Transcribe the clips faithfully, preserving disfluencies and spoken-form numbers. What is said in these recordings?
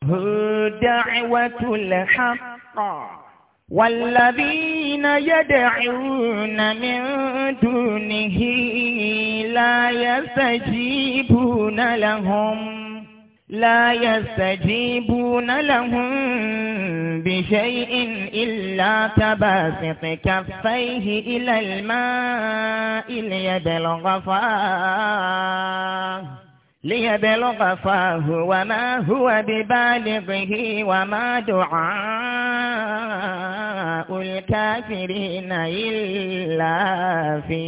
دعوة الحق والذين يدعون من دونه لا يستجيبون لهم لا يستجيبون لهم بشيء إلا كباسط كفيه إلى الماء ليبلغ فاه ليبلغ فاه وما هو ببالغه وما دعاء الكافرين إلا في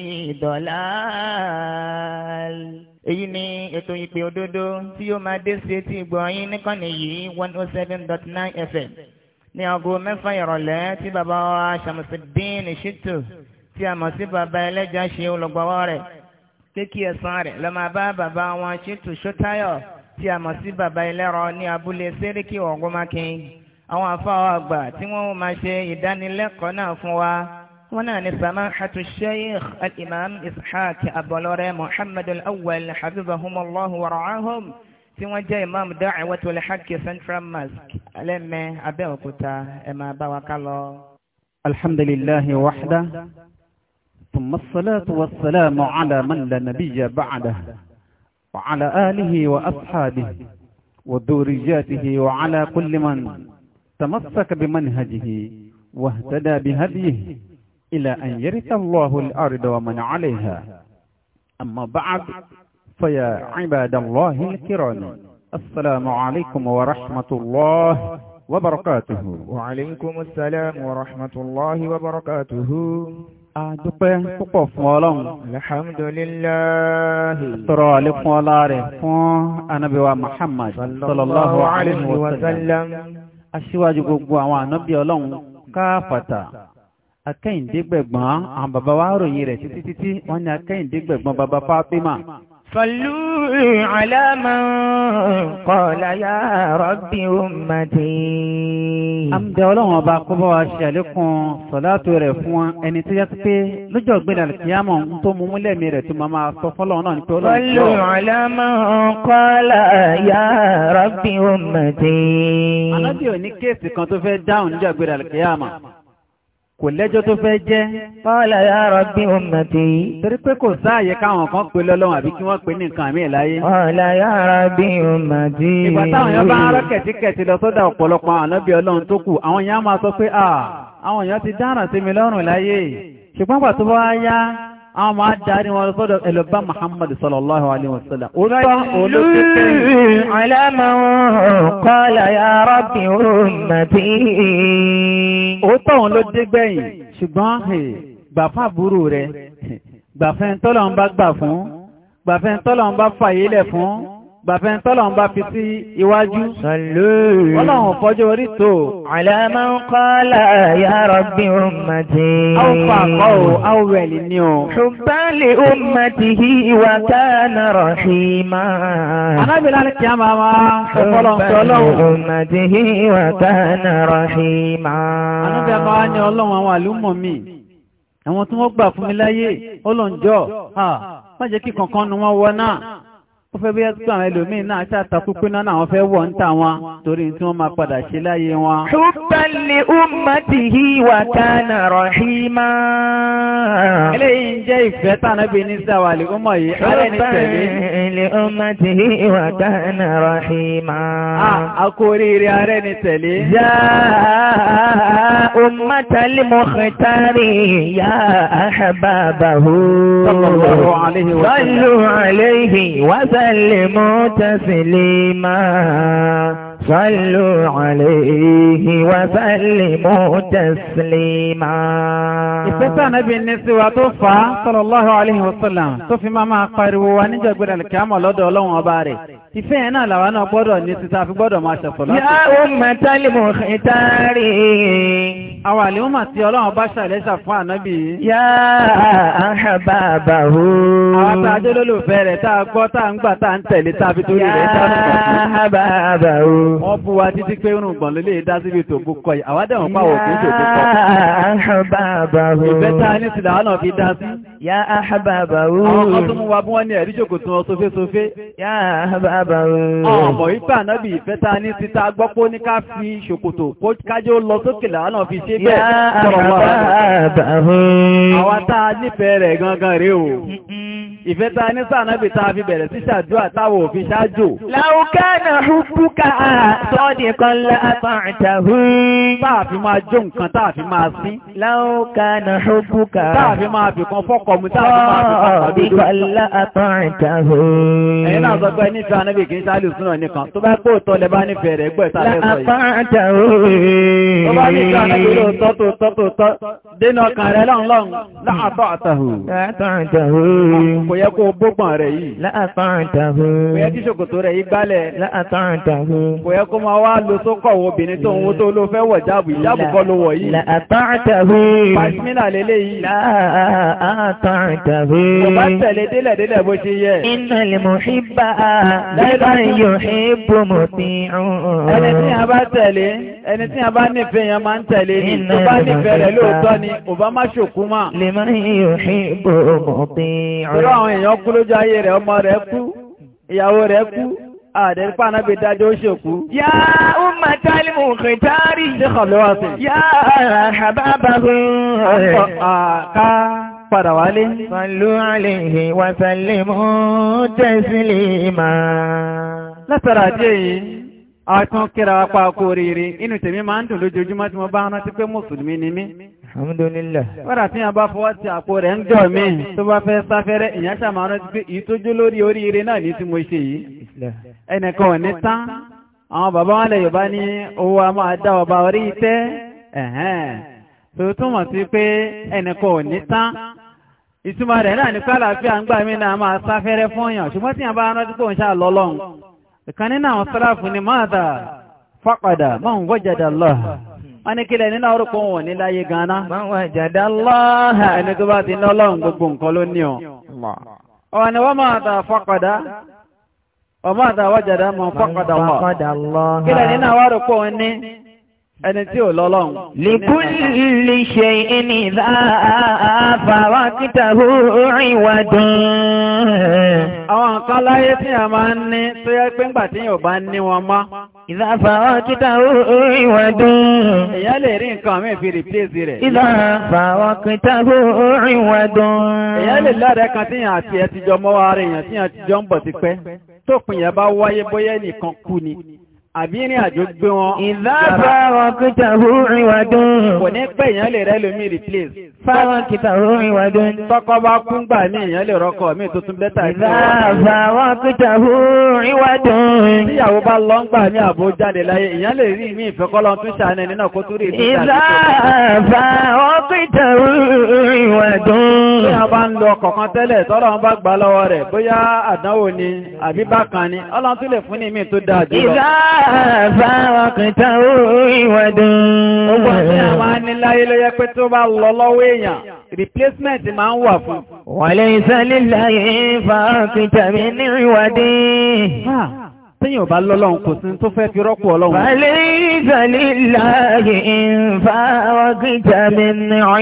ضلال. Èyí ni ètò ìpè òdodo tí yóò máa dé sí etí ìgbọ̀nyín níkànnì yìí one oh seven dot nine F M ní aago mẹ́fà ìrọ̀lẹ́ tí bàbá wa Ṣàmùsídín Ṣítù tí a mọ̀ sí bàbá ẹlẹ́jà ṣe olùgbọ́wọ́ rẹ̀ kéèkì ẹ̀sán rẹ̀ lọ máa bá bàbá wọn Ṣítù Ṣótáyọ̀ tí a mọ̀ sí bàbá ẹlẹ́rọ ní abúlé Séríkì Ògúnmákin. Àwọn àfáà àgbà tí wọ́n máa ṣe ìdánilẹ́kọ̀ọ́ náà fún wa wọ́n náà ní samahatu sheikh al-imam ishaq abọlọ́rẹ́ muhammad al-awwal habibahumullahu wa ra'ahum tí wọ́n jẹ́ imam da'watul haqq central mosque alẹ́mẹ́ abẹ́òkúta ẹ máa bá wa ká lọ. alhamdulillahi wahda thumma as-salatu was-salamu ala man la nabiyya ba'dah wa ala alihi wa ashabihi wa dhurriyyatihi wa ala kulli man tamassaka bi manhajihi wa ihtada bi hadiyihi إلى أن يرث الله الأرض ومن عليها. أما بعد فيا عباد الله الكرام السلام عليكم ورحمة الله وبركاته. وعليكم السلام ورحمة الله وبركاته. Adúpẹ́ púpọ̀ fún Ọlọ́run. Alhamdulillah. Tọrọ àlékún ọlá rẹ̀ fún Ànábì wa Muhammad sallallahu alaihi wa sallam. Aṣíwájú gbogbo àwọn ànábì Ọlọ́run káfàtà. Akẹ́yìndégbẹ̀gbọ́n àwọn bàbá wa ròyìn rẹ̀ títí títí wọ́n ní akẹ́yìndégbẹ̀gbọ́n bàbá Fátímà. Sallu ala man qala ya rabbi ummati. Àmdẹ Ọlọ́run ọba kó bá wa ṣe àlékún sọ̀látò rẹ̀ fún ẹni tó yẹ pé lọ́jọ́ ọ̀gbìn àlùkìyámọ̀ ń tó mú múlẹ̀mí rẹ̀ tó máa sọ fọ́lọ́run náà ní pé Ọlọ́run. Sallu ala man qala ya rabbi ummati. Ànábì ò ní kéèsì kan tó fẹ́ dáhùn níjọ́ ọ̀gbìn àlùkìyámọ̀. Kò lẹ́jọ́ tó fẹ́ jẹ́. Qala ya rabbi ummati. Torí pé kò sáàyè káwọn kan pè lọ́lọ́run àbí kí wọ́n pè ní nǹkan àmì ìláyé. Qala ya rabbi ummati. Ìgbà táwọn èèyàn bá ń rọ́ kẹ̀tíkẹ̀tí lọ sọ́dọ̀ ọ̀pọ̀lọpọ̀ àwọn ànábì Ọlọ́run tó kù, àwọn èèyàn máa sọ pé à àwọn èèyàn ti dáràn sí mi lọ́rùn láyé. Ṣùgbọ́n gbà tó bá yá, àwọn máa darí wọn sọ́dọ̀ ẹlòbá Muhammad sallallahu alaihi wasallam. Ala man qala ya rabbi ummati. Òótọ́ òun ló dé gbẹ̀yìn, ṣùgbọ́n gbà fún àbúrò rẹ̀, gbà fẹ́ tọ́lọ̀ ń bá gbà fún, gbà fẹ́ tọ́lọ̀ ń bá fàyílẹ̀ fún, gbà fẹ́ tọ́lọ̀ ń bá fi sí iwájú. Ọlọ́run fọjọ́ orí tó. Ala man qala ya rabbi ummati. Àwọn fàkọ́ ò, àwọn wẹ̀lì ni ò. Hubban li ummatihi wa kana rahima. Anábìlá kí a máa máa ṣọ́fọ́lọ́ ummatihi wa kana rahima. Anábìlá máa ní Ọlọ́run àwọn àlúmọ̀ mi. Àwọn tí wọ́n gbà fún mi láyé, Ọlọ́njọ́, má jẹ́ kí kankan nu wọn wọ náà. Ó fẹ́ bí ẹ́sùn àwọn ẹlòmíì náà ṣàtàkù pé náà àwọn fẹ́ wọ̀ ń tà wọn torí tí wọ́n máa padà ṣe láyé wọn. Hubban li ummatihi wa kana rahima. Eléyìí ń jẹ́ ìfẹ́ tànábì ní sáwàlì ọmọ yìí, ààrẹ ní tẹ̀lé. Hubban li ummatihi wa kana rahima. A kò oríire ààrẹ ní tẹ̀lé. Ya ummatal mukhtari ya ahbabahu. Sallallahu alaihi wa sallam. Sallu alaihi wa سلموا تسليما صلوا عليه وسلموا تسليما. ìfẹ́sà Ànábì ní sí wa tó fà á sallallahu alaihi wasallam tó fi máa máa pariwo wa níjọ́ gbẹ́dẹ̀ alkiyama lọ́dọ̀ Ọlọ́run ọba rẹ̀. ìfẹ́ yẹn náà làwọn náà gbọ́dọ̀ ní títà fi gbọ́dọ̀ máa ṣẹ̀fọ́ láti. Ya ummatal mukhtari. àwọn àlèmọ́mà tí ọlọ́run bá ṣàlẹ́ṣà fún ànábì yá ahbabahu àwọn tàájó lólùfẹ́ rẹ̀ tàà gbọ́ tàà ń gbà tàà ń tẹ̀lé tàbí torí rẹ̀ ahbabahu wọ́n bú wa títí pé rùn gbọ̀n ló lè dá síbi tó bú kọ àwádẹ́wọ̀n pàwọ̀ kìí ṣe òkú kọ ahbabahu ìfẹ́ tàà ní sílẹ̀ àwọn náà fi dá sí yá ahbabahu àwọn kan tó mú wa bí wọ́n ní ẹ̀rí ṣòkòtò wọn sófé sófé yá ahbabahu ọmọ ìpẹ́ ànábì ìfẹ́ tàà ní títa gbọ́pọ̀ ní ká fi ṣòkòtò kájó lọ sókè làwọn náà fi ṣe bẹ́ẹ̀ àwọn tàà nífẹ̀ẹ́ rẹ̀ gangan rèé o ìfẹ́ ta ní sànábì ta fi bẹ̀rẹ̀ sí ṣàdúrà táwọ̀ òfin ṣáájò. Law kana hubbuka sadiqan la ata'tahu. Táàfi máa jó nǹkan táàfi máa sín. Law kana hubbuka táàfi máa fi kan fọ́kọ̀ mú táàfi máa fi kan pàdé. Sadiqan la ata'tahu. Ẹ̀yin náà sọ pé nífẹ̀ẹ́ anábì kì í ṣáàlù súnà nìkan tó bá kó tọ́ lẹ bá nífẹ̀ẹ́ rẹ̀ gbọ́ ìsàlẹ̀ sọ yìí. La ata'tahu. Tó bá nífẹ̀ẹ́ anábì lóòótọ́ tó tọ́ tó tọ́ dénà ọkàn rẹ̀ lọ́n lọ́n la ata'tahu. La ata'tahu. Kò yẹ kó bógbọ̀n rẹ̀ yìí. Láàtàntàhù. Kò yẹ kí ṣòkòtò rẹ̀ yìí gbálẹ̀. Láàtàntàhù. Kò yẹ kó máa wá lo sókọ̀ wo obìnrin tó ń wo tó ló fẹ́ wọ̀ jáàbù ìjáàbù kọ́ ló wọ̀ yìí. Láàtàntàhù. Pàṣmínà lélẹ̀ yìí. Láàtàntàhù. Kò bá tẹ̀lé délẹ̀ délẹ̀ bó ṣe yẹ. Innal muhibba liman yuhibbu muti'un. Ẹni tí a bá tẹ̀lé, ẹni tí a bá nífẹ̀ẹ́ yẹn máa ń tẹ̀lé ni. Tó bá nífẹ̀ẹ́ rẹ̀ lóòótọ́ ni, ò bá má ṣòkú mà. Liman yuhibbu muti'un. Irú àwọn èèyàn kú lójú ayé rẹ̀, ọmọ rẹ̀ kú, ìyàwó rẹ̀ kú, àdẹ̀rípa náà bí dájọ́ ó ṣòkú. Yá ummatal mukhtari. Ṣé kọ̀ ló wá sí? Yá hababahu. Ká padà wálé. Sallu alayhi wa sallimu taslima. Látara díẹ̀ yìí, a tún kíra wá pa kó oríire. Inú tèmi máa ń dùn lójoojúmọ́ tí mo bá rántí pé Mùsùlùmí ni mí. Alhamdulillah. Wọ́n tí a bá fọwọ́ tí àpò rẹ̀ ń jọ mí tó bá fẹ́ sáfẹ́rẹ́ ìyá ṣàmàrán ti pé ìtójú lórí oríire náà ní tí mo ṣe yìí. Ẹnìkan ò ní tán, àwọn bàbá wọn lè Yorùbá ní owó a máa dá ọba orí ìtẹ́. Ẹ̀hẹ́n. Tó túmọ̀ sí pé ẹnìkan ò ní tán. Ìtumọ̀ rẹ̀ náà ní pé àlàáfíà ń gbà mí náà máa sáfẹ́rẹ́ fún èèyàn. Ṣùgbọ́n tí a bá rántí pé òun ṣáà lọ́lọ́run. Ìkan nínú àwọn sàláfù ni máàdà faqada man wajada Allah. Wọ́n ní kílẹ̀ nínú orúkọ wọn ní láyé gánà. Man wajada Allah. Ẹni tó bá ti ní Ọlọ́run gbogbo nǹkan ló ní ọ. Ọ̀wọ̀n ni wọ́n máa dà faqada. Wọ́n máa dà wajada man faqada Allah. Kílẹ̀ nínú àwọn orúkọ wọn ní ẹni tí ò lọ́lọ́run. Likulli shay'in idha faraqtahu iwadun. Àwọn nǹkan láyé tí a máa ń ní tó yẹ pé ńgbà tí yóò bá ní wọn mọ́. Idha faraqtahu iwadun. Èyàn lè rí nǹkan mí fi replace rẹ̀. Idha faraqtahu iwadun. Èyàn lè lọ́rẹ̀ kan tí yàn àti ẹ ti jọ mọ́ wa rẹ̀ yàn tí yàn ti jọ ń bọ̀ ti pẹ́. Tó pin yẹn bá wáyé bóyá nìkan kú ni. Àbí ní àjò gbé wọn. Idha faraqtahu iwadun. Kò ní pẹ́ èèyàn lè rẹ́ lómi replace. Faraqtahu iwadun. Tọ́kọ bá kún gbà ní èèyàn lè rọ́kọ mí tó tún bẹ́tà ìfẹ́. Idha faraqtahu iwadun. Tíyàwó bá lọ ń gbà ní àbó jáde láyé, èèyàn lè rí mí ìfẹ́kọ́lọ́ tún ṣàánẹ́ nínú kó tó rí ìfẹ́. Idha faraqtahu iwadun. Tí a bá ń lo ọkọ̀ kan tẹ́lẹ̀ tọ́lọ́ wọn bá gbà lọ́wọ́ rẹ̀, bóyá àdánwò ni àbí bákan ni, Ọlọ́run tún lè fún ní mí tó dáa jùlọ. Faraqtahu iwadun. Ogun tí a máa ní láyé ló yẹ pé tó bá lọ lọ́wọ́ èèyàn, replacement máa ń wà fún. Wa laysa lillahi faraqta min iwadin. Tíyàn bá lọ́lọ́run kò sí tó fẹ́ fi rọ́pò Ọlọ́run. Wa laysa lillahi faraqta min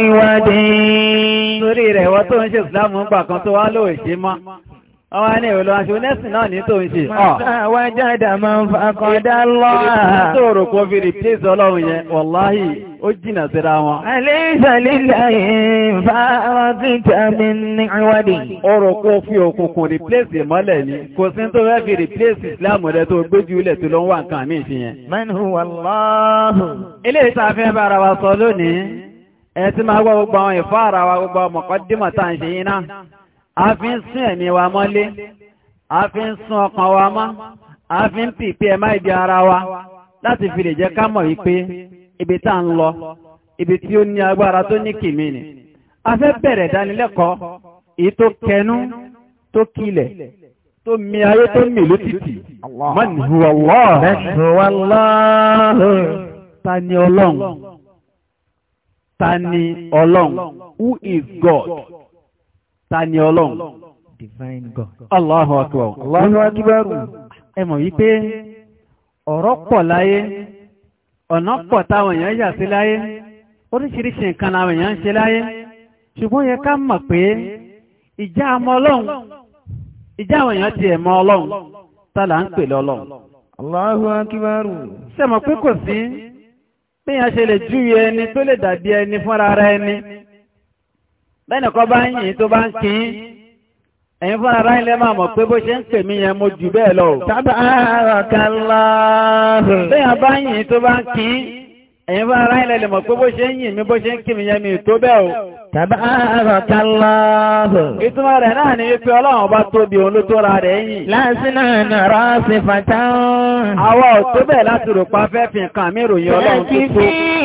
iwadin. Torí rẹ̀ wọ́n tó ń ṣe ìsìlámù gbà kan tó wá lóò ṣe mọ́. Àwọn ẹni ìwòlò aṣò nẹ́sìn náà ní tó ń ṣe. Wajada man faqada Allah. Ìrìnà tó rò kó fi replace Ọlọ́run yẹn, wàláhì, ó jìnà síra wọn. Alaysa lillahi faraqta min iwadin. Ó rò kó fi òkùnkùn replace ìmọ́lẹ̀ ni, kò sí tó fẹ́ fi replace Islam rẹ̀ tó gbójú ilẹ̀ tó lọ ń wà nǹkan mí ṣe yẹn. Man huwa Allahu. Ilé ìtafẹ́ bára wa sọ lónìí, ẹ ti máa gbọ́ gbogbo àwọn ìfọ́ ara wa gbogbo muqaddimah tá à ń ṣe yín náà. A fi ń sún ẹ̀mí wa mọ́lé, a fi ń sún ọkàn wa mọ́, a fi ń pìpì ẹ̀má ìdí ara wa láti fi lè jẹ́ ká mọ̀ wípé ibi tá ń lọ, ibi tí ó ní agbára tó ní kìmí ni. A fẹ́ bẹ̀rẹ̀ ìdánilẹ́kọ̀ọ́ èyí tó kẹnú, tó kílẹ̀, tó mi ayé tó mì lótìtì. Man huwa Allah. Man huwa Allah. Ta ni Ọlọ́run? ta ni Ọlọ́run? Who is God? Ta ni Ọlọ́run? Divine God. Allahu Akbar. Allahu Akbar. Ẹ mọ̀ wípé ọ̀rọ̀ pọ̀ láyé, ọ̀nà pọ̀ táwọn èèyàn yà sí láyé, oríṣiríṣi nǹkan láwọn èèyàn ń ṣe láyé, ṣùgbọ́n yẹ ká mọ̀ pé ìjà àmọ́ Ọlọ́run, ìjà àwọn èèyàn ti ẹ̀mọ́ Ọlọ́run, tá là ń pè lọ́lọ́run. Allahu Akbar. Ṣé mọ̀ pé kò sí bí yẹn ṣe lè júwe ẹni tó lè dàbí ẹni fúnra ara ẹni? Bẹ́ẹ̀ni kọ́ bá ń yìn tó bá ń kí ẹ̀yin fún ara ilẹ̀ máa mọ̀ pé bó ṣe ń pè mí yẹn mo jù bẹ́ẹ̀ lọ. Tabarakallahu. Bẹ́ẹ̀ bá yìn tó bá ń kí ẹ̀yin fún ara ilẹ̀ lè mọ̀ pé bó ṣe ń yìn mí bó ṣe ń kí mi yẹn mi tó bẹ́ẹ̀ o. Tabarakallahu. Ìtumọ̀ rẹ̀ náà ni wípé Ọlọ́run bá tóbi òun ló tó ra rẹ̀ yìn. Lásìnà nàrà sifatan. Àwa ò tó bẹ́ẹ̀ láti rò pa fẹ́ fi nǹkan mi ròyìn Ọlọ́run tó tó.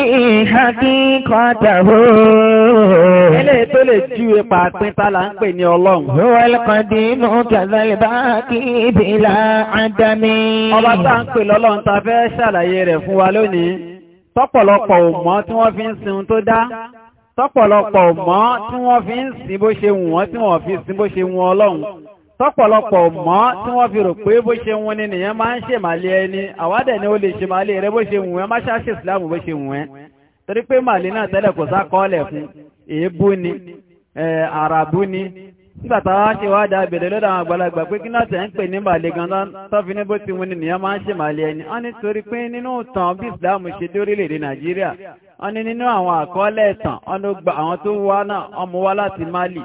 Haqiqatahu. Eléyìí tó lè ju ipa pín tá là ń pè ní Ọlọ́run. Huwal qadimu kadhal baqi bila adami. Ọba tá ń pè lọ́lọ́run ta fẹ́ ṣàlàyé rẹ̀ fún wa lónìí. Tọ́pọ̀lọpọ̀ ò mọ̀ tí wọ́n fi ń sin tó dá. Tọ́pọ̀lọpọ̀ ò mọ̀ tí wọ́n fi ń sin bó ṣe wù wọ́n tí wọ́n fi sin bó ṣe wù Ọlọ́run. Tọ́pọ̀lọpọ̀ ò mọ̀ tí wọ́n fi rò pé bó ṣe wù ní nìyẹn máa ń ṣèmàlẹ́ ẹni. Àwádẹ̀ ni ó lè ṣèmàlẹ́ rẹ bó ṣe wù ẹ́ má ṣáṣe ìsìlámù bó ṣe wù ẹ́. Torí pé màlẹ́ náà tẹ́lẹ̀ kò sá kọ́ọ̀lẹ̀ fún èébú ni àràbú ni. Nígbàtà wá ṣe wá dá bèèrè lọ́dọ̀ àwọn àgbàlagbà pé kí náà tẹ̀ ń pè ní màlẹ́ gan tó fi ní bó ti wù ní nìyẹn máa ń ṣèmàlẹ́ ẹni. Wọ́n ní torí pé nínú ìtàn bí ìsìlámù ṣe dé orílẹ̀-èdè Nàìjíríà, wọ́n ní nínú àwọn àkọọ́lẹ̀ ìtàn àwọn tó wá náà ọmọ wá láti Mali.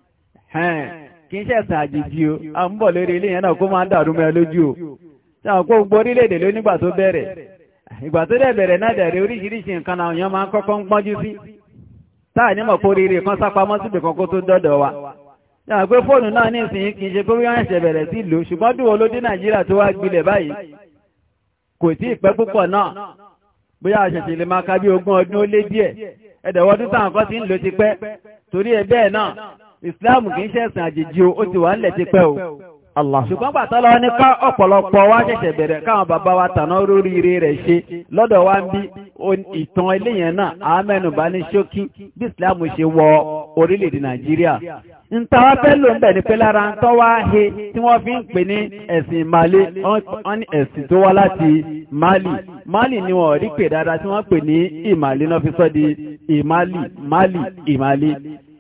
Kì í ṣẹ̀sìn àjèjì o, a ń bọ̀ lórí ilé yẹn náà kó máa ń dàrú mẹ́ lójú o. Ṣáà kó gbogbo orílẹ̀-èdè ló nígbà tó bẹ̀rẹ̀. Ìgbà tó dẹ̀ bẹ̀rẹ̀ náà dẹ̀rẹ̀ oríṣiríṣi nǹkan náà èèyàn máa ń kọ́kọ́ ń pọ́njú sí. Táà ní mọ̀ kó rere kan sápamọ́ síbi kan kó tó dọ́dọ̀ wa. Ṣáà pé fóònù náà ní ìsìn kì í ṣe pé wọ́n ṣẹ̀ bẹ̀rẹ̀ sí lò ṣùgbọ́n dùn olódé Nàìjíríà tó wá gbilẹ̀ báyìí. Kò tí ì pẹ́ púpọ̀ náà. Bóyá àṣẹ̀ṣẹ̀ lè máa ka bí ogún ọdún ó lé díẹ̀. Ẹ̀dẹ̀wọ́dún táwọn kan ti ń lò ti pẹ́. Torí ẹ bẹ́ẹ̀ náà, Ìsìláàmù kì í ṣẹ̀sìn àjèjì o, ó ti wà ńlẹ̀ ti pẹ́ o. Allah. Ṣùgbọ́n bàtọ́ lọ ní ká ọ̀pọ̀lọpọ̀ wá ṣẹ̀ṣẹ̀ bẹ̀rẹ̀ káwọn bàbá wa tàná rórí ire rẹ̀ ṣe lọ́dọ̀ wa ń bí ìtàn ilé yẹn náà àmẹ́nubá ní ṣókí bí Ìsìláàmù ṣe wọ orílẹ̀-èdè Nàìjíríà. ń ta wá fẹ́ lò ń bẹ̀ ní pé lára ń tọ́ wá he tí wọ́n fi ń pè ní ẹ̀sìn Mali wọ́n ní ẹ̀sìn tó wá láti Mali. Mali ni wọ́n rí pè dáadáa tí wọ́n pè ní ìmàlí náà fi sọ di ìmàlí Mali ìmàlí.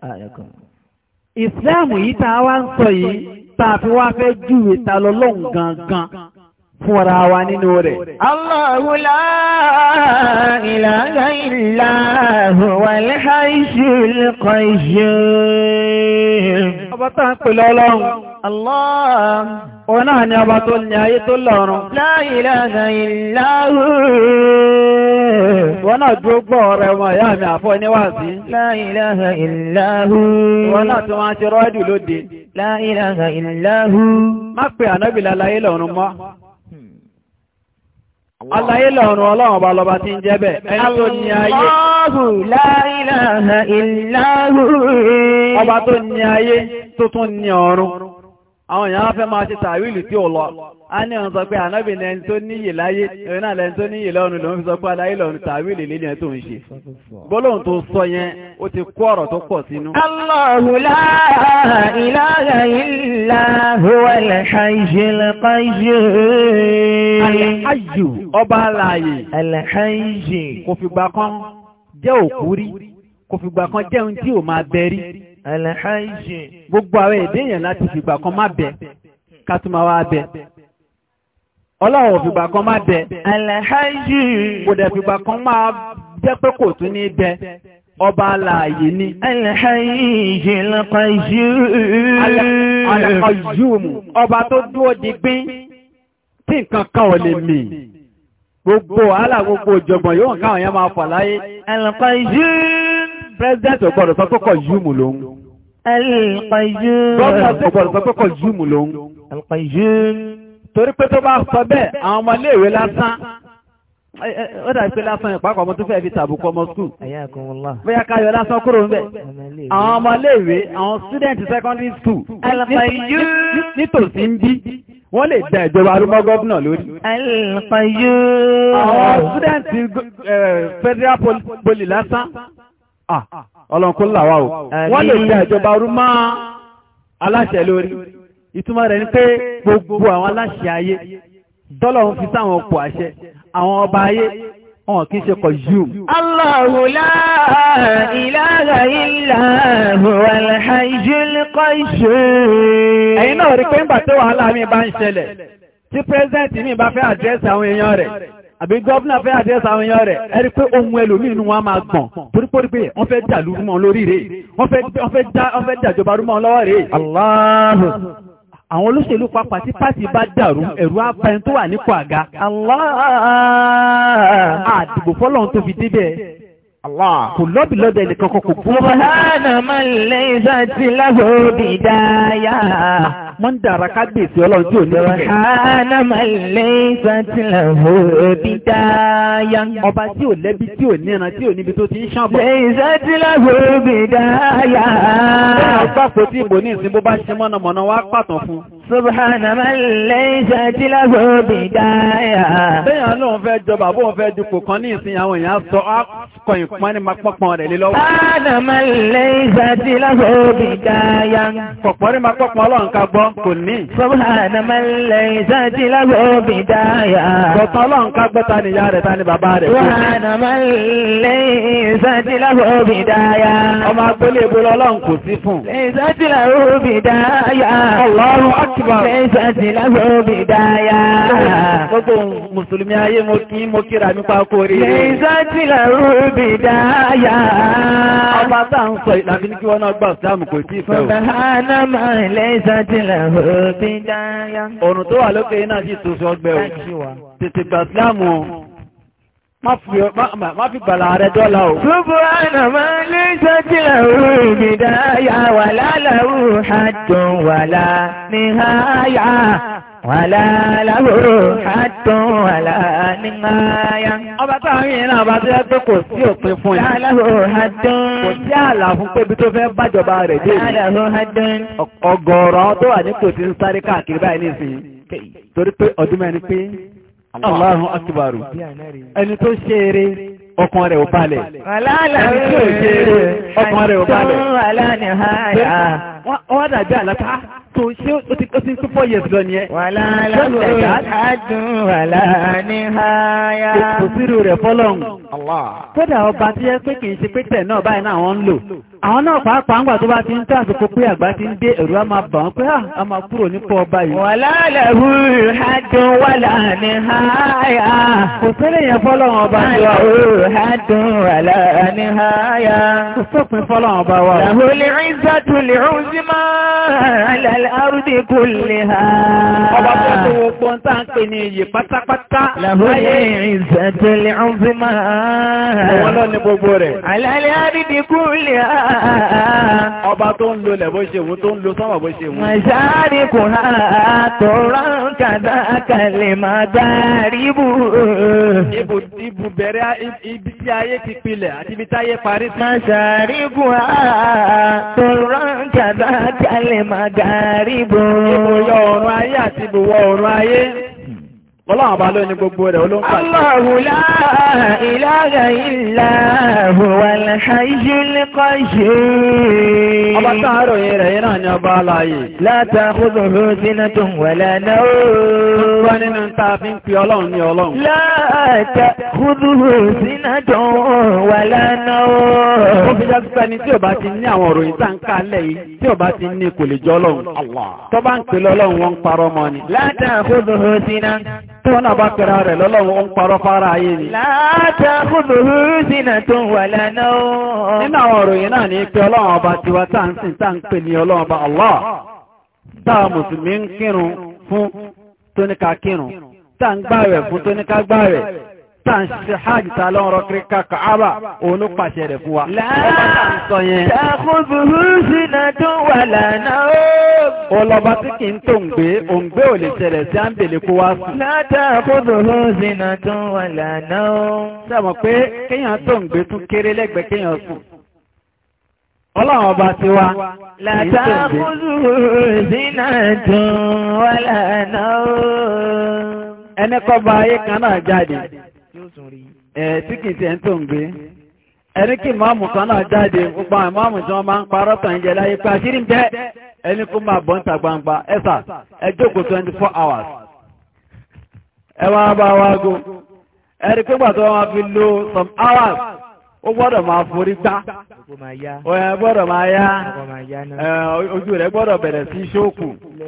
Ìsìláàmù yìí tá a wá ń sọ yìí tá a fi wá fẹ́ júwe ta lọ́lọ́hun gangan fúnra wa nínú rẹ̀. Allahu la ilaha illa huwal hayyul qayyum. Ọba tá ń pè lọ́lọ́hun. Allah. Òun náà ni ọba tó ní ayé tó lọ́run. La ilaha illa hu. Wọ́n náà dúró gbọ́ ọ̀rẹ́ wọn ìyá mi àfọ́ níwáàsí. La ilaha illa hu. Wọ́n náà tí wọ́n ṣe rọ́ọ̀dù lóde. La ilaha illa hu. Má pe ànábì láláyé lọ́run mọ́. Aláyé lọ́run ọlọ́run ọba lọba tí ń jẹ́ bẹ̀. Ẹni tó ní ayé. Allahu la ilaha illa hu. Ọba tó ní ayé tó tún ní ọ̀run. Àwọn èèyàn fẹ́ máa ṣe tàwílì tí ó lọ. A ní ọ̀n sọ pé ànábì lẹ́ni tó níyè láyé, ẹ̀rọ náà lẹ́ni tó níyè lọ́run lòun fi sọ pé aláyé lọ́run tàwílì lé ní ẹ̀ tó ń ṣe. Gbólóhùn tó sọ yẹn, ó ti kó ọ̀rọ̀ tó pọ̀ sínú. Allahu la ilaha illa huwal hayyul qayyum. Al-Hayyu, ọba alààyè. Al-Hayyu. Kò fìgbà kan jẹ́ òkú rí, kò fìgbà kan jẹ́ ohun tí ò máa bẹ rí. Al-Hayyu. Gbogbo àwọn èdè èèyàn láti fìgbà kan má bẹ, ká tún máa wá bẹ. Ọlọ́run ò fìgbà kan má bẹ. Al-Hayyu. Kò dẹ̀ fìgbà kan máa jẹ́ pé kò tún ní bẹ. Ọba alààyè ni. Al-Hayyul qayyum. Al-Qayyum. Ọba tó dúró digbín tí nǹkan kan ò lè mì. Gbogbo wàhálà gbogbo ìjọ̀gbọ̀n yóò káwọn yẹn máa fà láyé. Al-Qayyum. President ò gbọ́dọ̀ sọ pé Qayyum lòun. Al-Qayyum. Gọ́ọ̀nà ò gbọ́dọ̀ sọ pé Qayyum lòun. Al-Qayyum. Torí pé tó bá sọ bẹ́ẹ̀, àwọn ọmọ iléèwé lásán, ó dàbí pé lásán ìpápọ̀ ọmọ tó fẹ́ fi tàbùkù ọmọ skul. Ayakumullah. Bóyá ká yọ lásán kúrò ń bẹ̀. Àwọn ọmọ iléèwé, àwọn student secondary school. Al-Qayyum. Nítòsí ń bí, wọ́n lè da ìjọba arúgbó gọ́ọ̀nà lórí. Al-Qayyum. Àwọn student federal poli lásán. ọlọ́run kó là wá o wọ́n lè dá ìjọba rú mọ́ aláṣẹ lórí ìtumọ̀ rẹ̀ ni pé gbogbo àwọn aláṣẹ ayé tọ́lọ́run fi sáwọn ọ̀pọ̀ àṣẹ àwọn ọba ayé wọn kì í ṣe kọ̀ yìí. Allahu la ilaha illa huwal hayyul qayyum. Ẹ̀yin náà rí pé ń bà tó wàhálà mi bá ń ṣẹlẹ̀ tí pírẹ́sẹ̀ntì mi bá fẹ́ àdírẹ́sì àwọn èèyàn rẹ̀ àbí gọ́ọ̀nà fẹ́ àdírẹ́sì àwọn èèyàn rẹ̀ ẹ rí pé ohun ẹlòmíì inú wọn máa gbọ̀n torípórí pé wọ́n fẹ́ dà lúrú mọ́ lórí rẹ̀ wọ́n fẹ́ dàjọba rú mọ́ lọ́wọ́ rẹ̀. Allahu. Àwọn olóṣèlú papà tí pàtì bá dàrú ẹ̀rù apẹni tó wà nípò àga. Allah. Àdìbò fọ́lọ́run tó fi débẹ̀. Allah. Kò lọ́bì lọ́dẹ̀ nìkan kò kú. Subhana man laysa lahu bidaya. Wọ́n ń dára ká gbèsè ọlọ́run tí ò ní ìgbẹ̀. Subhana man laysa lahu bidaya. Ọba tí ò lẹ́bi tí ò ní ẹran tí ò níbi tó ti ń ṣàbọ̀. Laysa lahu bidaya. Bẹ́ẹ̀ ọgbà kò tí ìbò ní ìsìn bó bá ṣe mọ́nàmọ́ná wá pàtàn fún. Subhana man laysa lahu bidaya. Bẹ́ẹ̀ lóun fẹ́ jọba bóun fẹ́ dupò kan ní ìsìn àwọn èèyàn sọ kọ̀yìn pọ́n ní mapọ́pọ́n rẹ̀ lé lọ́wọ́. Subhana man laysa lahu bidaya. Pọ̀pọ̀ ní mapọ́pọ́n ọlọ́run ká gbọ́ kò ní. Subhana man laysa lahu bidaya. Gbọ̀tán ọlọ́run ká gbọ́ta ni ìyá rẹ̀ ta ni bàbá rẹ̀. Subhana man laysa lahu bidaya. Ọmọ agbélé ibo ọlọ́run kò sí fún. Laysa lahu bidaya. Allahu akbar. Laysa lahu bidaya. Gbogbo Mùsùlùmí ayé mo kí mo kíra nípa kó rí. Laysa lahu bidaya. Ọba tá ń sọ ìlànà ní kí wọ́n náà gbà Ìsìlámù kò tí ì fẹ́ o. Subhana man laysa lahu bidaya. Ọ̀run tó wà lókè náà sì tó sọgbẹ́ o. Tètè gbà Ìsìlámù o. Má fi gbàlà rẹ̀ dọ́là o. Subhana man laysa lahu bidaya wala lahu haddun wala nihaya. Wàlá lahu haddun wàlá nihaya. Ọba táwọn yìí náà bá tẹ́ pé kò sí òpin fún yìí. Wàlá lahu haddun. Kò sí ààlà fún pé bí tó fẹ́ bájọba rẹ̀ dé. Wàlá lahu haddun. Ọ̀gọ̀ọ̀rọ̀ tó wà ní kò tí ń sáré káàkiri báyìí nísìnyí. Torí pé ọdún mẹ́rin pé Allahu akbar. Ẹni tó ṣe eré ọkàn rẹ̀ ò balẹ̀. Wàlá lahu Ẹni tí ò ṣe eré ọkàn rẹ̀ ò balẹ̀. wàlá nihaya. Wọ́n dàbí àlátá tó ṣe ó ti ó ti tó four years lọ nìyẹn. Wàlá lahu haddun wàlá nihaya. Kò sírù rẹ̀ fọ́lọ́hun. Kódà ọba tí ẹ pé kìí ṣe pé tẹ̀ náà báyìí náà wọ́n ń lò. Àwọn náà pàápàá ń gbà tó bá ti ń tó àsìkò pé àgbà ti ń dé ẹ̀rù á máa bà wọ́n pé a máa kúrò nípò ọba yìí. Wàlá lahu haddun wàlá nihaya. Kò sẹ́lẹ̀ yẹn fọ́lọ́hun ọba tí wa. Lahu haddun wàlá nihaya. Kò sọ́pin fọ́lọ́hun ọba wa. Lahul izzatu li'uzma ala al-ardi kulliha. Ọba tó tó gbogbo ń tà ń pè ní iyì pátápátá. Lahul izzatu li'uzma. Òun lọ ní gbogbo rẹ̀. Ala al-ardi kulliha. Ọba tó ń lo lẹ̀ bó ṣe wù tó ń lo sọ́mọ̀ bó ṣe wù. Masharikuha turran kadhaka al-magharibu. Ibù bẹ̀rẹ̀ ibi tí ayé ti pilẹ̀ àti ibi táyé parí sí. Masharikuha turran kadhaka al-magharibu. Ibùyọ ọ̀run ayé àti ibùwọ̀ ọ̀run ayé. Ọlọ́run bá ló ní gbogbo rẹ̀ olóńgbà. Allahu la ilaha illa huwal hayyul qayyum. Ọba táàrọ̀ yìí rẹ̀ yìí náà ni ọba aláyè. La ta'khudhuhu sinatun wala nawm. Wọ́n nínú ta fi ń pe Ọlọ́run ní Ọlọ́run. La ta'khudhuhu sinatun wala nawm. Ó fi jẹ́ pípẹ́ ni tí ò bá ti ní àwọn òròyìn tá ń ká lẹ̀ yìí tí ò bá ti ní kò lè jọ Ọlọ́run. Tó bá ń pè lọ́lọ́run wọ́n ń parọ́ mọ́ ni. La ta'khudhuhu sinatun. Tí wọ́n náà bá pẹ̀rọ rẹ̀ lọ́lọ́run ó ń parọ́ fara ayé ni. La ta'khudhuhu sinatun wala nawm. Nínú àwọn òròyìn náà ní pé Ọlọ́run ọba tiwa tá ń sìn tá ń pè ní Ọlọ́run ọba Allah. Táà Mùsùlùmí ń kírun fún tóníkà kírun. Táà ń gbààwẹ̀ fún tóníkà gbààwẹ̀. Táà ń ṣe hajj tá lọ́rọ̀ kíríkà Káàbà òun ló pàṣẹ rẹ̀ fún wa. La ta'khudhuhu sinatun wala nawm. Ọlọ́ba tí kì í tó ń gbé, òǹgbé ò lè ṣẹlẹ̀ sí àǹbèlé kó wá sùn. La ta'khudhuhu sinatun wala nawm. Sẹ́mọ̀ pé kéèyàn tó ń gbé tún kéré lẹ́gbẹ̀ẹ́ kéèyàn sùn. Ọlọ́run ọba ti wá. La ta'khudhuhu sinatun wala nawm. Ẹni kọ́ bá ayé kan náà jáde. Ẹ̀ tí kìí tẹ̀ ń tó ń gbé. ẹni kí máàmù kan náà jáde gbogbo àwọn máàmù tí wọ́n máa ń parọ́ tàn jẹ láyé pé àṣírí ń jẹ́ ẹni kó máa bọ́ ń ta gbangba ẹ̀sà ẹ jókòó twenty four hours ẹ wá bá wá go ẹni pé gbàtọ́ wọn fi lo some hours ó gbọ́dọ̀ máa forí gbá ẹ gbọ́dọ̀ máa yá ojú rẹ̀ gbọ́dọ̀ bẹ̀rẹ̀ sí ṣókù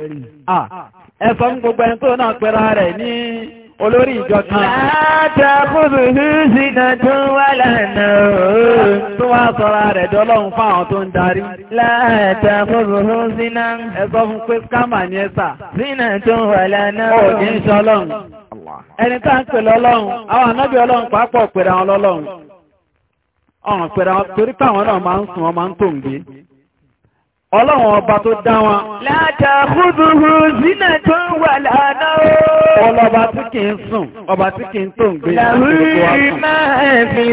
ẹ sọ fún gbogbo ẹni tó náà pẹ́ra rẹ̀ ní olórí ìjọ kan. Látàkùrù húsìnà tó wà lánàá. Tó wá sọ́ra rẹ̀ dọ́lọ́run fún àwọn tó ń darí. Látàkùrù húsìnà. Ẹ sọ fún pé kámà ní ẹ̀sà. Sínà tó wà lánàá. Ó kì í ṣe ọlọ́run. Ẹni tá ń pè lọ́lọ́run, àwọn ànábì ọlọ́run pàápọ̀ pèrè àwọn lọ́lọ́run. Ọ̀ràn pèrè àwọn torí káwọn náà máa ń sùn, wọ́n máa ń tòǹgbé. Ọlọ́run ọba tó dá wọn. Látàkùrù sínà tó wà lánàá. Ọlọ́ba tí kì í sùn, ọba tí kì í tó ń gbé. Lahu máa fi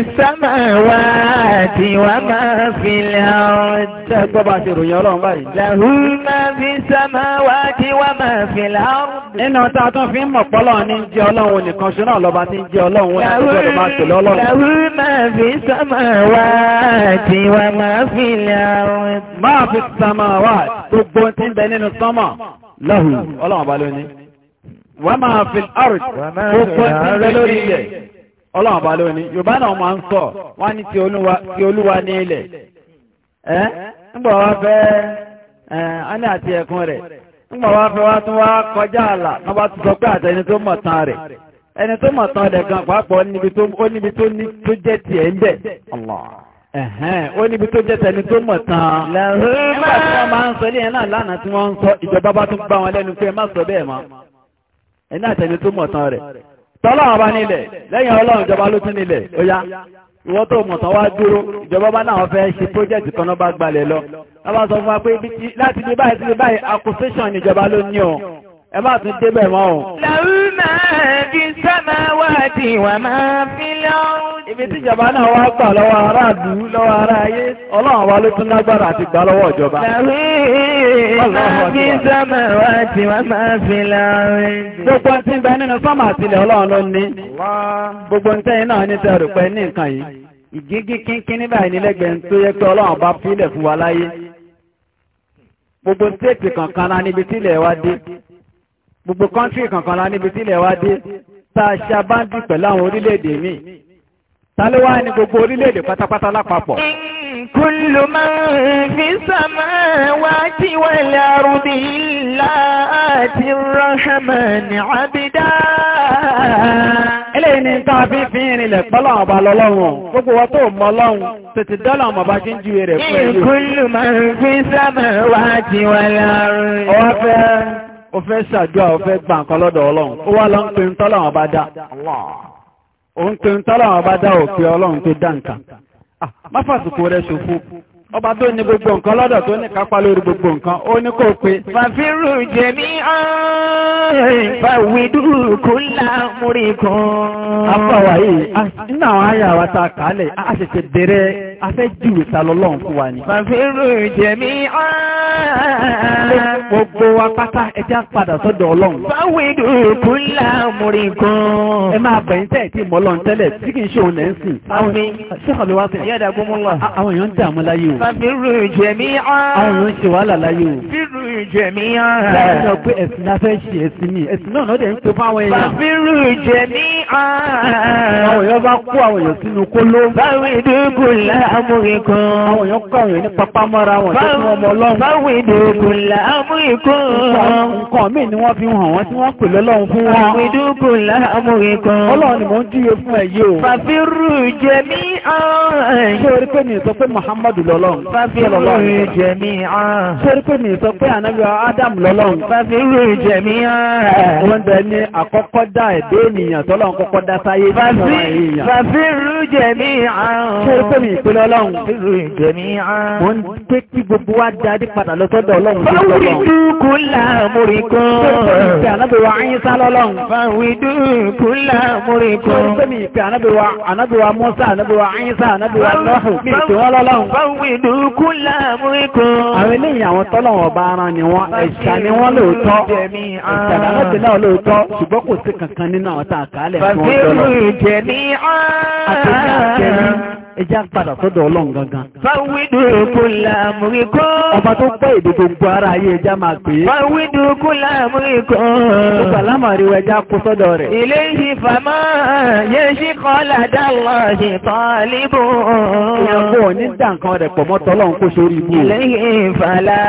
samawati wa máa fi al-ard. Ṣé ẹgbọ́ bá ṣe ròyìn ọlọ́run báyìí? Lahu máa fi samawati wa máa fi al-ard. Nínú ọ̀tá tó fi ń mọ̀ pọ́lọ́ ní jẹ́ ọlọ́run nìkan ṣe náà lọ́ba tí ń jẹ́ ọlọ́run wọn láti gbọ́dọ̀ máa pè lọ́lọ́run. Lahu máa fi samawati wa máa fi al-ard. Máa fi samawati gbogbo tí ń bẹ nínú sánmọ̀ lahu ọlọ́run bá lóní. Wọ́n máa fi àrùn gbogbo tí ń bẹ lórí ilẹ̀ ọlọ́run bá lóní. Yorùbá náà máa ń sọ wọ́n ní ti olúwa ní ilẹ̀. Ẹ́ ńgbà wá fẹ́ ẹ́ á ní àti ẹ̀kún rẹ̀. Ńgbà wá fẹ́ wá tún wá kọjá àlà wọ́n bá tún sọ pé àtẹni tó mọ̀ tán rẹ̀. Ẹni tó mọ̀ tán rẹ̀ gan pàápọ̀ níbi tó jẹ́ tiẹ̀ ń bẹ̀. Ẹ̀hẹ́n, ó níbi tó jẹ́ tẹni tó mọ̀ tán. Nígbà tí wọ́n máa ń sọ ilé ẹ̀ náà lánàá tí wọ́n ń sọ ìjọba bá tún gbá wọn lẹ́nu pé má sọ bẹ́ẹ̀ mọ́. Ẹni àtẹni tó mọ̀ tán rẹ̀. Tọ́lọ́run bá nílẹ̀, lẹ́yìn ọlọ́run ìjọba ló tún nílẹ̀, ó yá. Ìwọ́n tó mọ̀ tán wá dúró, ìjọba bá náà fẹ́ ṣe pọ́jẹ́tì kan náà bá gbalẹ̀ lọ. Wọ́n bá sọ fún wa pé láti bí báyìí sí báyìí accusation ìjọba ló ní o. Ẹ má tún débẹ̀ mọ́ o. Lahu máa fi samawati wa máa fi al-ard. Ibi tí ìjọba náà wá gbà lọ́wọ́ aráàlú lọ́wọ́ ará ayé, ọlọ́run wa ló tún lágbára àti gbà lọ́wọ́ ìjọba. Lahu máa fi samawati wa máa fi al-ard. Gbogbo tí ń bẹ nínú sánmà àtìlẹ̀ ọlọ́run ló ní. Gbogbo ń tẹ́yìn náà ní tẹ́rù pẹ́ ní nǹkan yìí. Ìgígí kínkín níbà ìnílẹ́gbẹ̀ẹ́ tó yẹ pé ọlọ́run bá fílẹ̀ fún wa láyé. Gbogbo stéètì kankan lá níbi tílẹ̀ wa dé. Gbogbo kọ́ńtírì kankan lá níbi tílẹ̀ wa dé. Tá a ṣe abáǹdì pẹ̀lú àwọn orílẹ̀-èdè míì. Ta ló wá ní gbogbo orílẹ̀-èdè pátápátá lápapọ̀? Kullu man fi samawati wal ardi illa ati ar-rahmani abda. Eléyìí ni tá a fi fi ìrìnlẹ̀ pọ́lọ̀ ọba lọ́lọ́run. Gbogbo wọn tó mọ Ọlọ́run tètè dọ́là ọmọ bá ṣe ń ju rẹ̀ fún ẹ̀yọ́. Kullu man fi samawati wal ardi. Ọwọ́ fẹ́ ó fẹ́ ṣàdúrà ó fẹ́ gbà nǹkan lọ́dọ̀ Ọlọ́run. Ó wá lọ ń pe ń tọ́lọ̀ ọba dá. Òun tó ń tọ́lọ̀ ọba dá òfin Ọlọ́run tó dá nǹkan. Má fàsìkò rẹ̀ ṣòfò. Ọba tó ní gbogbo nǹkan lọ́dọ̀ tó ní kápá lórí gbogbo nǹkan, ó ní kó pe. Fàfírù jẹ̀mí ààrùn fàwídú kulla murikum. Afọ́wà yìí, nínú àwọn àyà wa ta kàálẹ̀, a ṣẹ̀ṣẹ̀ bẹ̀rẹ̀ afẹ́ jù ìsàlọ́lọ́run fún wa ni. Fàfírù jẹ̀mí ààrùn. Gbogbo wa pátá ẹjá padà sọ́dọ̀ Ọlọ́run. Fàwídú kulla murikum. Ẹ máa bẹ̀yìn tẹ́ tí mọ́lọ́run tẹ́lẹ̀ tí kì í ṣe òun lẹ́sìn. Àwọn èèyàn ń dààmú láyé o. Fàfírù jẹ̀mí ààrùn. Àwọn èèyàn ń ṣe wàhálà láyé o. Fàfírù jẹ̀mí ààrùn. Láti sọ pé ẹ̀sìn la fẹ́ ṣe ẹ̀sìn ni, ẹ̀sìn náà náà dẹ̀ ń pè fún àwọn èèyàn. Fàfírù jẹ̀mí ààrùn. Àwọn èèyàn bá kó àwọn èèyàn sínú kóló. Fàwídú kulla murikum. Àwọn èèyàn kọ́ àwọn èèyàn ní papá mọ́ra wọn tó fún ọmọ Ọlọ́run. Fàwídú kulla murikum. Nǹkan míì ni wọ́n fi hàn wọ́n tí wọ́n pè lọ́lọ́run fún wọn. Fàwídú kulla murikum. Ọlọ́run ni mò ń jíye fún ẹ yìí o. Fàfírù jẹ̀mí ààrùn. Ṣé orí pé mi sọ pé Muhammadu lọ́lọ́run? Fàfírù jẹ̀mí ààrùn. Ṣé orí pé mi sọ pé Ànábì Adam lọ́lọ́run? Fàfírù jẹ̀mí ààrùn. Wọ́n bẹ ní àkọ́kọ́ dá ẹ̀dẹ́ ènìyàn tọ́lọ́run kọ́kọ́ dá sáyé nínú èèyàn. Fàfírù jẹ̀mí ààrùn. Ṣé orí pé mi ìpè lọ́lọ́run? Fàfírù jẹ̀mí ààrùn. Mo ń pé kí gbogbo wa darí padà lọ sọ́dọ̀ Ọlọ́run. Fàwídú kulla murikum. Ṣé orí pé mi ìpè Ànábì wa Ìsá lọ́lọ́run? Fàwídú kulla murikum. Ṣé orí pé mi ìpè Ànábì wa Ànábì wa Mùsá, Ànábì wa Ìsá, Ànábì wa Nuhu, mi ìpè wọ́n lọ́lọ́run. Fàwídú kulla murikum. Àwọn eléyìí àwọn tọ́lọ̀wọ̀n ọba ara ni wọ́n, ẹ̀ṣà ni wọ́n lóòótọ́, ẹ̀ṣà láti náà lóòótọ́, ṣùgbọ́n kò sí kankan nínú àwọn tàà kálẹ̀ fún ọjọ́ lọ. Fàfírù jẹ̀mí ààrùn. ẹjá padà sọ́dọ̀ ọlọ́run gangan. Fáwídù kulla amrikum. Ọba tó pẹ́ èdè gbogbo ara ayé ẹjá máa pè é. Fáwídù kulla amrikum. Ó sàlámà rí ẹjá kó sọ́dọ̀ rẹ̀. Ilayhi fama yashqa ladallahi talibun. Ìyẹn kò ní dà nǹkan rẹ̀ pọ̀ mọ́ tọ́lọ́run kó sórí ibú. Ilayhi fala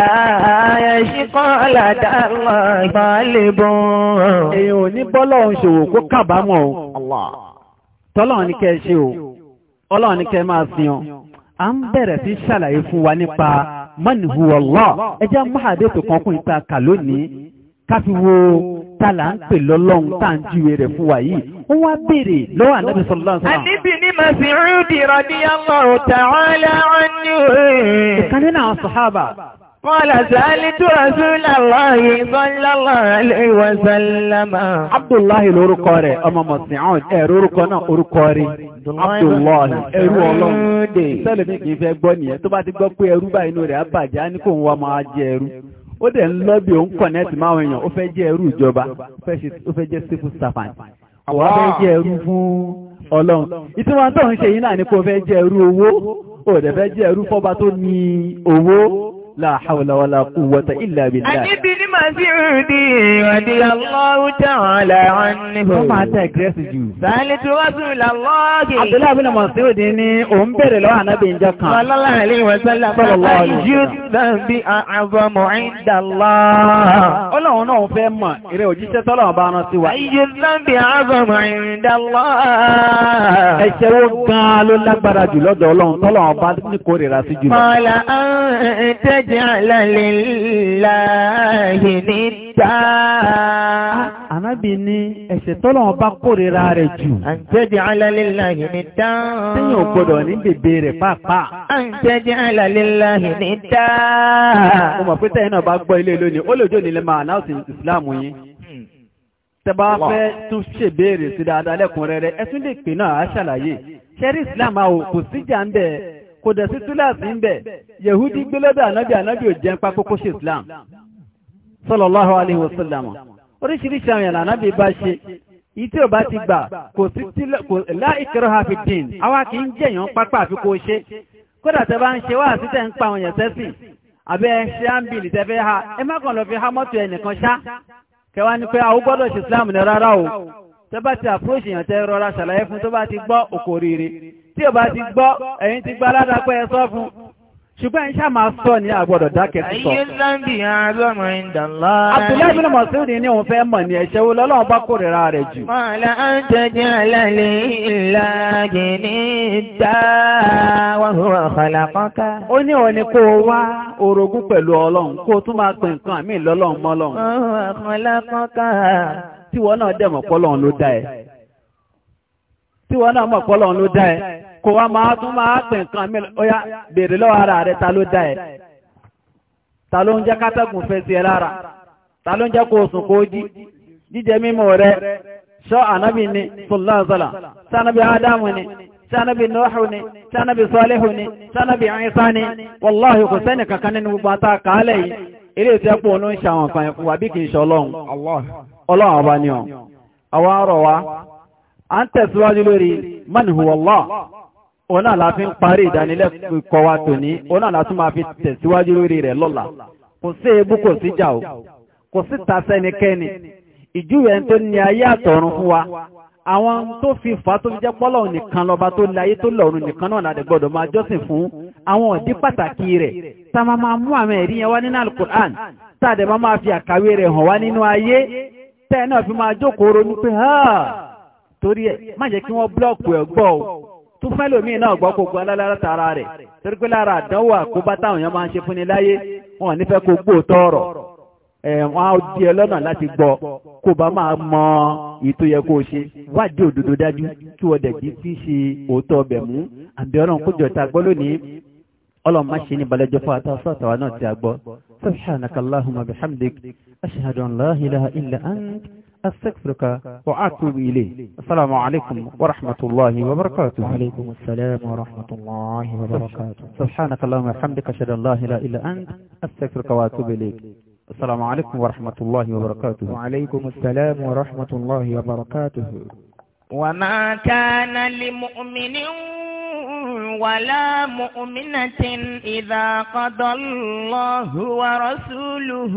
yashqa ladallahi talibun. Èèyàn ò ní bọ́lọ́run ṣòwò kó kábàámọ̀ o. Tọ́lọ́run ní kẹ́ ṣe o. Ọlọ́run ní kẹ́ máa sin ọ. A ń bẹ̀rẹ̀ sí ṣàlàyé fún wa nípa man huwa Allah. Ẹjẹ́ máàdé tó kan kún ìta kà lónìí. Ká fi wo tààlà ń pè lọ́lọ́run tá à ń jíwe rẹ̀ fún wa yìí. Ó wá béèrè lọ́wọ́ Ànábì sallallahu alaihi wasallam. Ànábì ní Mas'ud radiyallahu ta'ala anhu. Ìkan nínú àwọn sàhábà. Qala sa'altu Rasulallahi sallallahu alaihi wasallam. Abdullahi lórúkọ rẹ̀, ọmọ Mas'ud, ẹ̀rọ orúkọ náà orúkọ rí. Abdullahi, ẹrú ọlọ́run. Sẹ́lẹ̀ mi kìí fẹ́ gbọ́ nìyẹn, tó bá ti gbọ́ pé ẹrú bá inú rẹ̀ á bàjẹ́, á ní kò ń wá máa jẹ ẹrú. Ó dẹ̀ ń lọ bí òun kọ̀nẹ́tì máwọn èèyàn, ó fẹ́ jẹ́ ẹrú ìjọba, ó fẹ́ jẹ́ civil servant. Àwọn á fẹ́ jẹ́ ẹrú fún ọlọ́run. Ìtumọ̀ tó ń ṣe yìí náà ni kò fẹ́ jẹ́ ẹrú owó, ó dẹ̀ fẹ́ jẹ́ ẹrú fọ́ba tó ní owó. La hawla wala quwwata illa billah. Àníbi ní Mas'ud radiyallahu ta'ala anhu. Wọ́n máa tẹ́ ìkírẹ́sì jù. Sa'altu Rasulallahi. Abdullahi bin Mas'ud ní òun bẹ̀rẹ̀ lọ́wọ́ Ànábì ìjọ kan. Sallallahu alaihi wa sallam. Ayyu dhanbi a'zamu 'inda Allah. Ọlọ́run náà fẹ́ mọ̀ ìrẹ́ òjíṣẹ́ tọ́lọ́run bá rán sí wa. Ayyu dhanbi a'zamu 'inda Allah. Ẹ̀ṣẹ̀ wo gan-an ló lágbára jù lọ́dọ̀ Ọlọ́run tọ́lọ́run bá ní kórìíra sí jù. Qala anta taj'ala lillahi nidda. Ànábì ní ẹ̀ṣẹ̀ tọ́lọ́run bá kórìíra rẹ̀ jù. Anta taj'ala lillahi nidda. Tíyàn ò gbọdọ̀ ní bèbè rẹ̀ pàápàá. Anta taj'ala lillahi nidda. Mo mọ̀ pé tẹ́yìn náà bá gbọ́ ilé lónìí, ó lè jò nílé máa náà sí ìsìláàmù yín. Tẹ́bá fẹ́ tún ṣèbéèrè sí dáadáa lẹ́kùnrẹ́rẹ́, ẹ tún lè pè náà á ṣàlàyé. Ṣẹ́rí ìsìláàmù àwò kò síjà ń bẹ̀, kò dẹ̀ sí túláàsì ń bẹ̀. Yehudi gbé lọ́dọ̀ ànábì ànábì ò jẹ́ pápá kó ṣe Islam. Sallallahu alaihi wasallam. Oríṣiríṣi àwọn ìyànà ànábì bá ṣe. Ìyí tí ò bá ti gbà kò sí la ikraha fi din. Àwa kì í jẹ̀yàn pápá àfi kó ṣe. Kódà tẹ́ bá ń ṣe wá àti tẹ́ ń pa àwọn èèyàn sẹ́sìn. Àbẹ́ ṣe áńbìlì tẹ́ fẹ́ ha. Ẹ má kàn lọ fi há mọ́tò ẹnìkan ṣá. Kẹwàá ní pé àwọn gbọ́dọ̀ ṣe Islam ní rárá o. Tẹ́ bá ti approach èèyàn tẹ́ rọra ṣàlàyé fún tó bá ti gbọ́ òkò rere. Tí ò bá ti gbọ́ ẹ̀yin ti gbá aládàpẹ́ ẹ sọ fún. Ṣùgbọ́n iṣẹ́ máa sọ ní àgbọ̀dọ̀ dákẹ́ sí sọ. Ayé zambi àzọ́mọ̀ ìdàlá. Abdullahi bin Mas'ud ní òun fẹ́ mọ̀ ní ẹ̀ṣẹ̀ wo lọ́lọ́run bá kórìíra rẹ̀ jù. Qala anta taj'ala lillahi nidda wa huwa khalaqaka. Ó ní òun ni kó wá orogún pẹ̀lú Ọlọ́run kó tún máa pè nǹkan àmì lọ́lọ́run mọ́lọ́run. Wa huwa khalaqaka. Tí wọ́n náà dẹ̀ mọ̀ pọ́lọ́run ló dá ẹ. Tí wọ́n náà mọ̀ pọ́lọ́run ló dá ẹ. Kò wá máa tún máa pè nǹkan àmì ọya bèèrè lọ́wọ́ ara rẹ̀ ta ló dá ẹ. Ta ló ń jẹ́ kátàgùn fẹ́ sí ẹ lára. Ta ló ń jẹ́ kó sùn kó jí. Jíjẹ mímọ̀ rẹ̀ ṣọ́ ànábì ni sallallahu alaihi wasallam. Sánábì Ádámù ni. Sánábì Nuhu ni. Sánábì Salihu ni. Sánábì Ìsá ni. Wallahi kò sẹ́ni kankan nínú gbogbo àtà kàálẹ̀ yìí. Ilé ìtẹ́pọ̀ ló ń ṣàwọn kan ẹ̀kú wà bí kìí ṣe Ọlọ́run. Ọlọ́run ọba ni ọ. Àwọn arọ̀ wa. À ń tẹ̀síwájú lórí man huwa Allah. Òun náà la fi ń parí ìdánilẹ́kọ̀ọ́ wa tòní. Òun náà la tún máa fi tẹ̀síwájú lórí rẹ̀ lọ́la. Kò sí ebú kò sí jà o. Kò sí ta sẹ́nikẹ́ni. Ìjúwe tó ní ayé àtọ̀run fún wa. Àwọn tó fi fà tó fi jẹ́ pọ́lọ̀ nìkan lọ́ba tó láyé tó lọ́run nìkan náà láti gbọ́dọ̀ máa jọ́sìn fún àwọn ọ̀dí pàtàkì rẹ̀. Ta máa máa mú àwọn ẹ̀rí yẹn wá nínú Al-Qur'an. Tá dẹ̀ máa máa fi àkàwé rẹ̀ hàn wá nínú ayé. Tẹ́ náà fi máa jókòó ronú pé ha torí ẹ̀ má jẹ́ kí wọ́n blọ́ọ̀kù ẹ̀ gbọ́ o. Tún fẹ́ lómi náà gbọ́ kó gbọ́ lára tara rẹ̀. Torí pé lára àdánwò àkóbá táwọn èèyàn máa ń ṣe fúnni láyé wọn nífẹ̀ẹ́ kó gbó tọrọ. Wọ́n á di ẹ lọ́nà láti gbọ́ kó bá máa mọ èyí tó yẹ kó o ṣe. Wádìí òdodo dájú kí wọ́n dẹ̀ kí tí ṣe òótọ́ ọbẹ̀ mú. Àbí ọlọ́run kó jọ ta gbọ́ lónìí. Ọlọ́run má ṣe ní balẹ̀jọ́ fún àtàwọn àtàwọn náà ti àgbọ́. Subhanaka Allahumma bihamdik. Ashhadu an la ilaha illa ant. أستغفرك وأتوب إليه. السلام عليكم ورحمة الله وبركاته. وعليكم السلام ورحمة الله وبركاته. سبحانك اللهم وبحمدك أشهد أن لا إله إلا أنت أستغفرك وأتوب إليك. السلام عليكم ورحمة الله وبركاته. وعليكم السلام ورحمة الله وبركاته. وما كان لمؤمن ولا مؤمنة إذا قضى الله ورسوله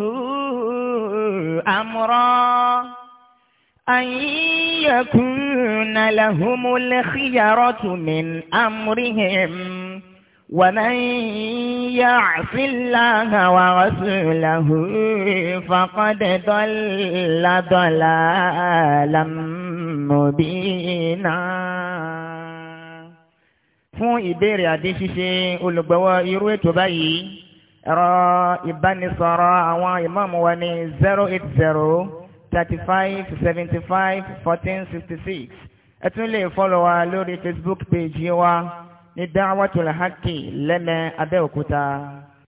أمرا أن يكون لهم الخيرة من أمرهم ومن يعص الله ورسوله فقد ضل ضلالا مبينا. Fún ìbéèrè àdé ṣíṣe olùgbọ́wọ́ irú ètò báyìí, ẹ̀rọ ìbánisọ̀rọ̀ àwọn ìmáàmù wa ní zero eight zero thirty-five seventy-five fourteen sixty-six. Ẹ tún lè fọ́lọ̀ wa lórí Facebook page wa ní Da'watul Haqqi lẹ́mẹ̀ Abẹ́òkúta.